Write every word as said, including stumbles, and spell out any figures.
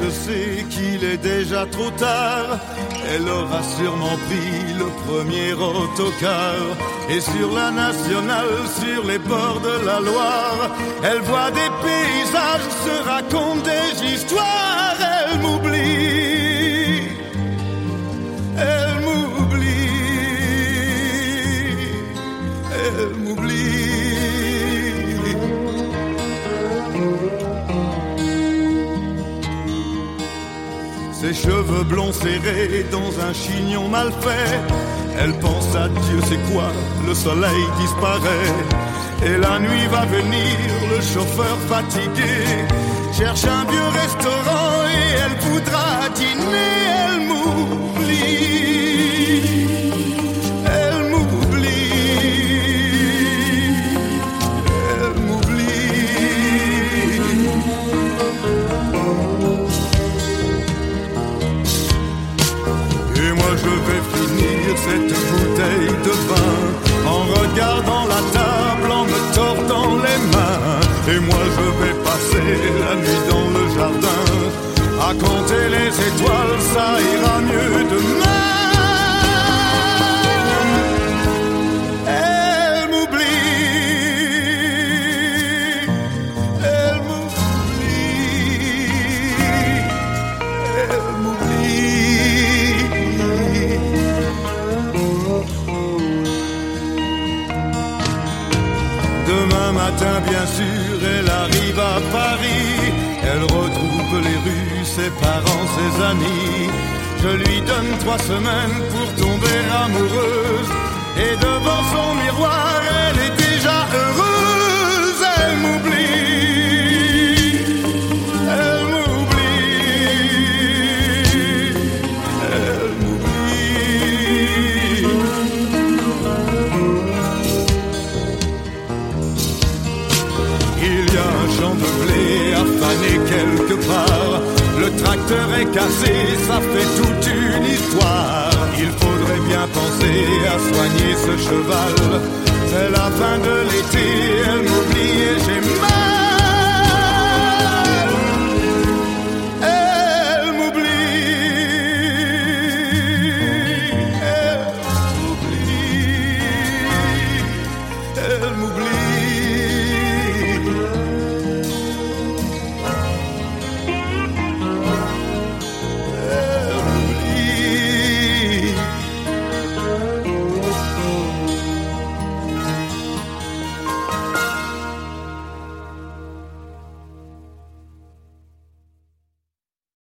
je sais qu'il est déjà trop tard. Elle aura sûrement pris le premier autocar. Et sur la nationale, sur les bords de la Loire, elle voit des paysages, se raconte des histoires. Elle m'oublie, elle m'oublie, elle m'oublie. Ses cheveux blonds serrés dans un chignon mal fait. Elle pense à Dieu, c'est quoi? Le soleil disparaît. Et la nuit va venir, le chauffeur fatigué cherche un vieux restaurant et elle voudra dîner. Elle m'oublie, elle m'oublie, elle m'oublie. Et moi je vais finir cette bouteille de vin en regardant la table, en me tordant les mains. Et moi je vais passer la nuit dans le jardin à compter les étoiles, ça ira mieux demain. Elle m'oublie, elle m'oublie, elle m'oublie. Demain matin, bien sûr, elle arrive à Paris. Elle retrouve les rues, ses parents, ses amis. Je lui donne trois semaines pour tomber amoureuse. Et devant son miroir, elle est déjà heureuse. Elle m'oublie, elle m'oublie, elle m'oublie. Il y a un champ de blé affané quelque part. Le tracteur est cassé, ça fait toute une histoire. Il faudrait bien penser à soigner ce cheval. C'est la fin de l'été, elle m'oublie et j'ai mal.